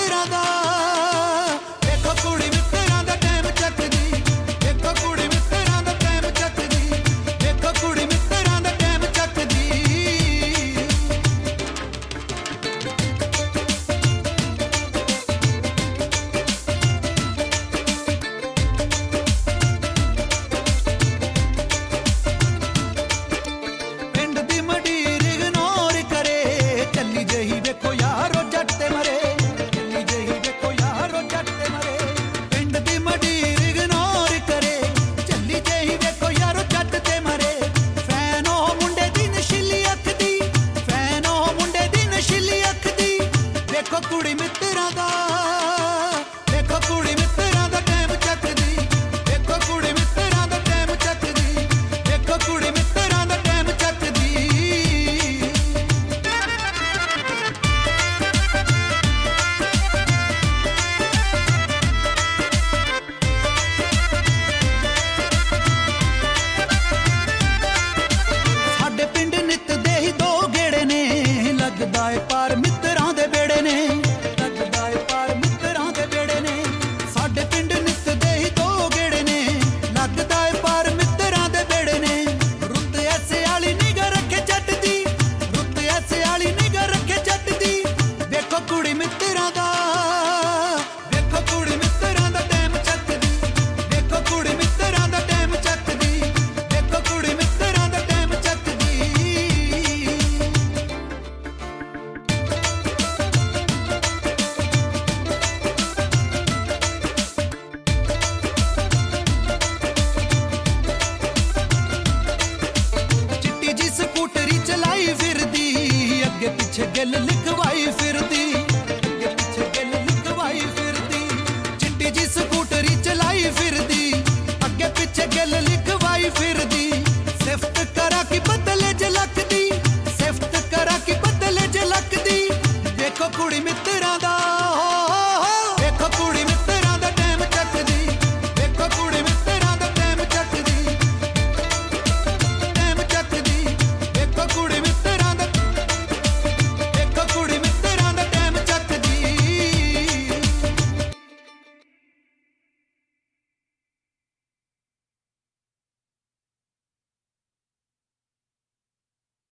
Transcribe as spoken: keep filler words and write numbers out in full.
ਮਿੱਤਰਾਂ ਦਾ। ਦੇਖੋ ਕੁੜੀ ਮਿੱਤਰਾਂ ਦਾ ਟਾਈਮ ਚੱਕਦੀ, ਦੇਖੋ ਕੁੜੀ ਮਿੱਤਰਾਂ ਦਾ ਟਾਈਮ ਚੱਕਦੀ, ਦੇਖੋ ਕੁੜੀ ਮਿੱਤਰਾਂ ਦਾ ਟਾਈਮ ਚੱਕਦੀ। ਪਿੰਡ ਦੀ ਮੰਡੀਰ ਇਗਨੋਰ ਕਰੇ, ਚੱਲੀ ਜਿਹੀ ਵੇਖੋ ਯਾਰੋ ਜੱਟ ਤੇ ਮਰੇ, ਚੱਲੀ ਜਿਹੀ ਵੇਖੋ ਯਾਰੋ ਜੱਟ ਤੇ ਮਰੇ। ਪਿੰਡ ਦੀ ਮੰਡੀਰ ਇਗਨੋਰ ਕਰੇ, ਚੱਲੀ ਜਿਹੀ ਵੇਖੋ ਯਾਰੋ ਜੱਟ ਤੇ ਮਰੇ। ਫੈਨ ਉਹ ਮੁੰਡੇ ਦੀ ਨਸ਼ੀਲੀ ਅੱਖ ਦੀ, ਫੈਨ ਉਹ ਮੁੰਡੇ ਦੀ ਨਸ਼ੀਲੀ ਅੱਖ ਦੀ। ਦੇਖੋ ਕੁੜੀ ਮਿੱਤਰਾਂ ਦਾ।